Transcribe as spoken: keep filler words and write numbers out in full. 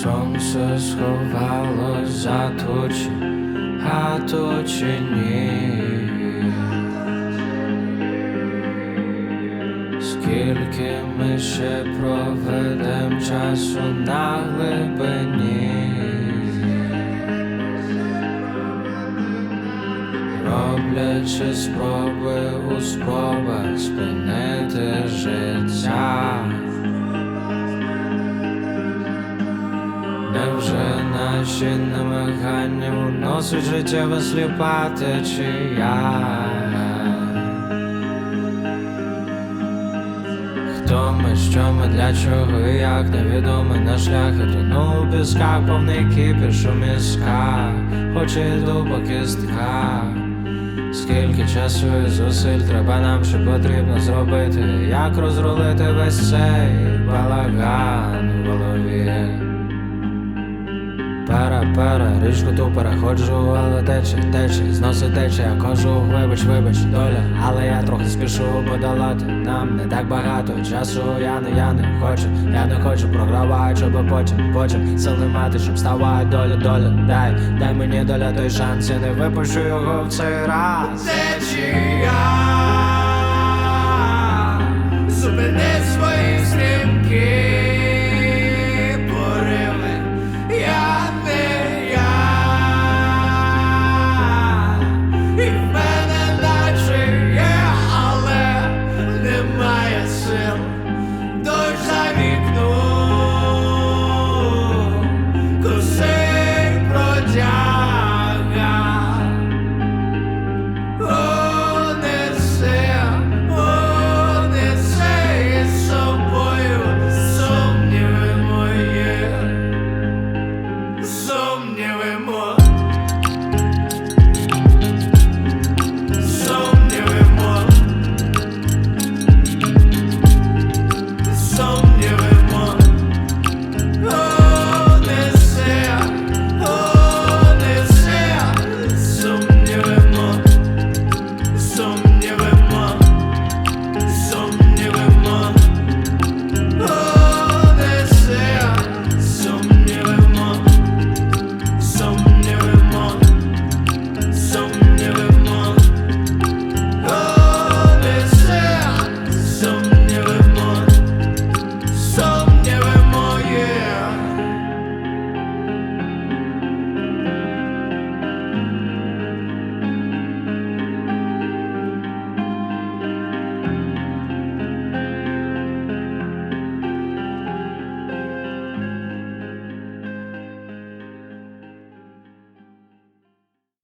Сонце сховалось за тучі, а тучі ні. Скільки ми ще проведем часу на глибині, роблячи спроби у спробах спинити життя. Невже наші намагання уносить життєва сліпа течія? Хто ми, що ми, для чого і як, невідомий наш шлях. Я тону у пісках, повний кипіш у мізках, хоч іду по кістках. Скільки часу і зусиль треба нам, що потрібно зробити, як розрулити весь цей балаган в голові. Пара-пара, річку ту переходжу, але тече, тече, зносить тече, я кожу, вибач, вибач, доля. Але я трохи спішу подолати, нам не так багато часу, я не, я не хочу, я не хочу програвати, щоб потім, потім сили мати, щоб ставати, доля, доля, дай, дай мені доля той шанс, я не випущу його в цей раз. Течія.